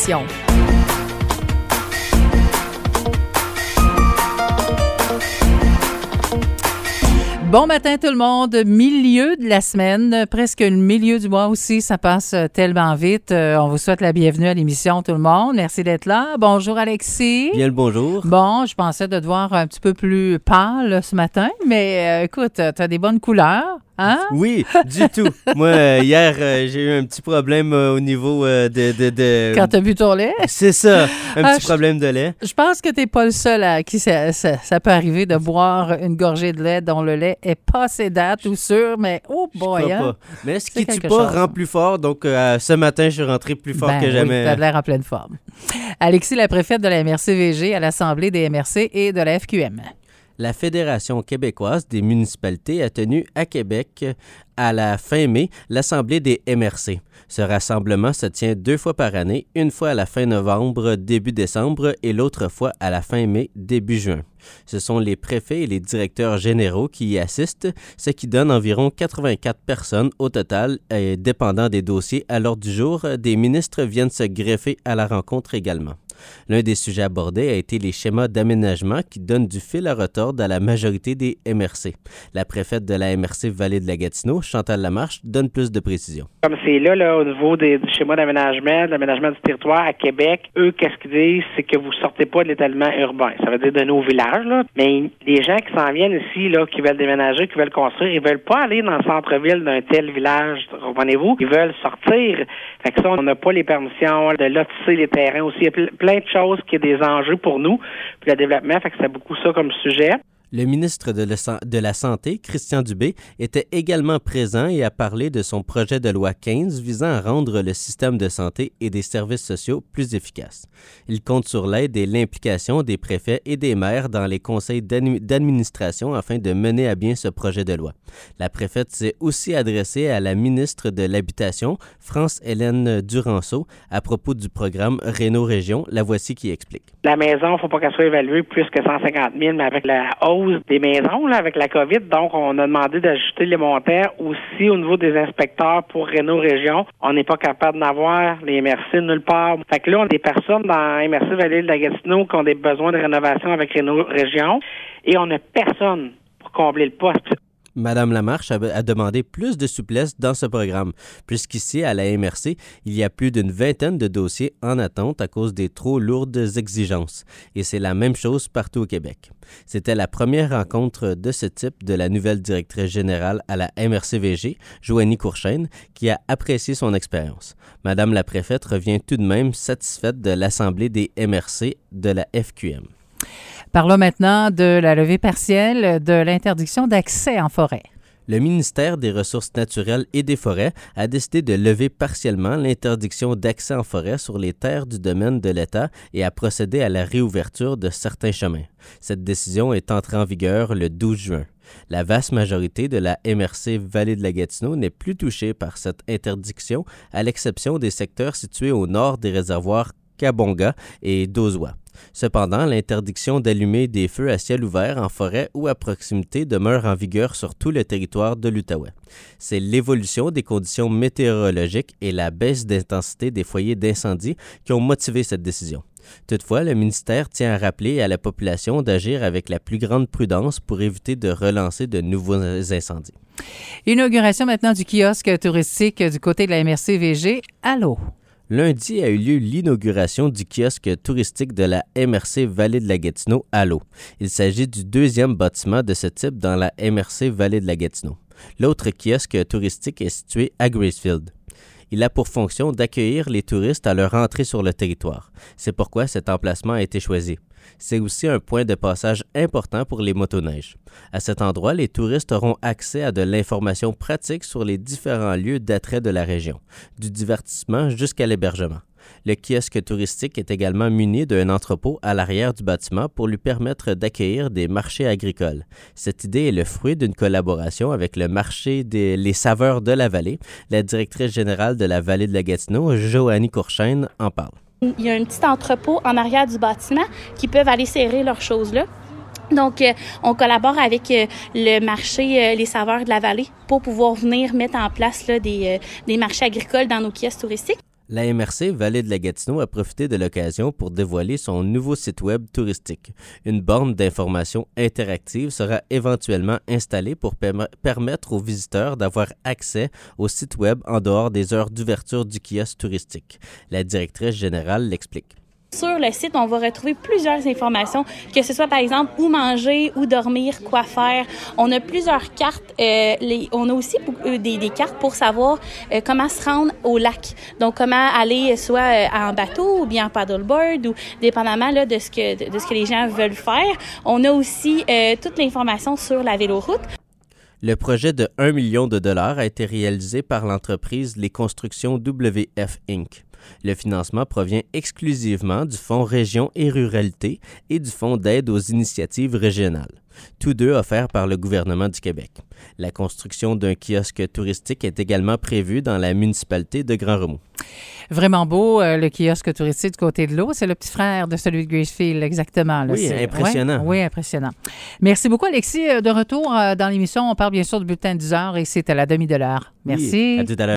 l'émission. Bon matin tout le monde, milieu de la semaine, presque le milieu du mois aussi, ça passe tellement vite. On vous souhaite la bienvenue à l'émission tout le monde. Merci d'être là. Bonjour Alexis. Bien le bonjour. Bon, je pensais de te voir un petit peu plus pâle ce matin, mais écoute, t'as des bonnes couleurs. Hein? Oui, du tout. Moi, hier, j'ai eu un petit problème au niveau de... Quand t'as bu ton lait? C'est ça, petit problème de lait. Je pense que t'es pas le seul à qui ça peut arriver de boire une gorgée de lait dont le lait est passé date ou sûr, mais oh boy! Je crois pas. Mais ce qui tue pas rend plus fort, donc ce matin, je suis rentré plus fort que jamais. Oui, t'as l'air en pleine forme. Alexis, la préfète de la MRC-VG à l'Assemblée des MRC et de la FQM. La Fédération québécoise des municipalités a tenu à Québec, à la fin mai, l'Assemblée des MRC. Ce rassemblement se tient 2 fois par année, une fois à la fin novembre, début décembre et l'autre fois à la fin mai, début juin. Ce sont les préfets et les directeurs généraux qui y assistent, ce qui donne environ 84 personnes au total, dépendant des dossiers à l'ordre du jour. Des ministres viennent se greffer à la rencontre également. L'un des sujets abordés a été les schémas d'aménagement qui donnent du fil à retordre à la majorité des MRC. La préfète de la MRC Vallée de la Gatineau, Chantal Lamarche, donne plus de précisions. Comme c'est là au niveau du schéma d'aménagement, de l'aménagement du territoire à Québec, eux, qu'est-ce qu'ils disent, c'est que vous sortez pas de l'étalement urbain. Ça veut dire de nos villages, là. Mais les gens qui s'en viennent ici, là, qui veulent déménager, qui veulent construire, ils veulent pas aller dans le centre-ville d'un tel village, comprenez-vous? Ils veulent sortir. Fait que ça, on n'a pas les permissions de lotisser les terrains aussi. Il y a plein de choses qui ont des enjeux pour nous, puis le développement, fait que c'est beaucoup ça comme sujet. Le ministre de la Santé, Christian Dubé, était également présent et a parlé de son projet de loi 15 visant à rendre le système de santé et des services sociaux plus efficaces. Il compte sur l'aide et l'implication des préfets et des maires dans les conseils d'administration afin de mener à bien ce projet de loi. La préfète s'est aussi adressée à la ministre de l'Habitation, France-Hélène Duranceau, à propos du programme Réno-Région. La voici qui explique. La maison, il ne faut pas qu'elle soit évaluée plus que 150 000, mais avec la hausse des maisons, là, avec la COVID, donc on a demandé d'ajuster les montants aussi au niveau des inspecteurs pour Réno-Région. On n'est pas capable d'avoir les MRC nulle part. Fait que là, on a des personnes dans MRC Vallée de la Gatineau qui ont des besoins de rénovation avec Réno-Région et on n'a personne pour combler le poste. Madame Lamarche a demandé plus de souplesse dans ce programme, puisqu'ici, à la MRC, il y a plus d'une vingtaine de dossiers en attente à cause des trop lourdes exigences. Et c'est la même chose partout au Québec. C'était la première rencontre de ce type de la nouvelle directrice générale à la MRC-VG, Joanie Courchaine, qui a apprécié son expérience. Madame la préfète revient tout de même satisfaite de l'Assemblée des MRC de la FQM. Parlons maintenant de la levée partielle de l'interdiction d'accès en forêt. Le ministère des Ressources naturelles et des Forêts a décidé de lever partiellement l'interdiction d'accès en forêt sur les terres du domaine de l'État et a procédé à la réouverture de certains chemins. Cette décision est entrée en vigueur le 12 juin. La vaste majorité de la MRC Vallée de la Gatineau n'est plus touchée par cette interdiction, à l'exception des secteurs situés au nord des réservoirs Kabonga et d'Ozoa. Cependant, l'interdiction d'allumer des feux à ciel ouvert en forêt ou à proximité demeure en vigueur sur tout le territoire de l'Outaouais. C'est l'évolution des conditions météorologiques et la baisse d'intensité des foyers d'incendie qui ont motivé cette décision. Toutefois, le ministère tient à rappeler à la population d'agir avec la plus grande prudence pour éviter de relancer de nouveaux incendies. Inauguration maintenant du kiosque touristique du côté de la MRC-VG à l'eau. Lundi a eu lieu l'inauguration du kiosque touristique de la MRC Vallée de la Gatineau à l'eau. Il s'agit du 2e bâtiment de ce type dans la MRC Vallée de la Gatineau. L'autre kiosque touristique est situé à Gracefield. Il a pour fonction d'accueillir les touristes à leur entrée sur le territoire. C'est pourquoi cet emplacement a été choisi. C'est aussi un point de passage important pour les motoneiges. À cet endroit, les touristes auront accès à de l'information pratique sur les différents lieux d'attrait de la région, du divertissement jusqu'à l'hébergement. Le kiosque touristique est également muni d'un entrepôt à l'arrière du bâtiment pour lui permettre d'accueillir des marchés agricoles. Cette idée est le fruit d'une collaboration avec le marché Les Saveurs de la Vallée. La directrice générale de la Vallée de la Gatineau, Joanie Courchaine, en parle. Il y a un petit entrepôt en arrière du bâtiment qui peuvent aller serrer leurs choses là. Donc, on collabore avec le marché Les Saveurs de la Vallée pour pouvoir venir mettre en place là, des marchés agricoles dans nos kiosques touristiques. La MRC Vallée de la Gatineau a profité de l'occasion pour dévoiler son nouveau site web touristique. Une borne d'information interactive sera éventuellement installée pour permettre aux visiteurs d'avoir accès au site web en dehors des heures d'ouverture du kiosque touristique. La directrice générale l'explique. Sur le site, on va retrouver plusieurs informations, que ce soit par exemple où manger, où dormir, quoi faire. On a plusieurs cartes. On a aussi des cartes pour savoir comment se rendre au lac. Donc, comment aller soit en bateau ou bien en paddleboard ou dépendamment là, de ce que les gens veulent faire. On a aussi toute l'information sur la véloroute. Le projet de 1 million de dollars a été réalisé par l'entreprise Les Constructions WF Inc. Le financement provient exclusivement du Fonds Région et Ruralité et du Fonds d'aide aux initiatives régionales, tous deux offerts par le gouvernement du Québec. La construction d'un kiosque touristique est également prévue dans la municipalité de Grand-Remous. Vraiment beau, le kiosque touristique du côté de l'eau. C'est le petit frère de celui de Gracefield, exactement. Là. Oui, c'est impressionnant. Oui, impressionnant. Merci beaucoup, Alexis. De retour dans l'émission, on parle bien sûr du bulletin de 10 heures et c'est à la demi de l'heure. Merci. Oui, à tout à l'heure.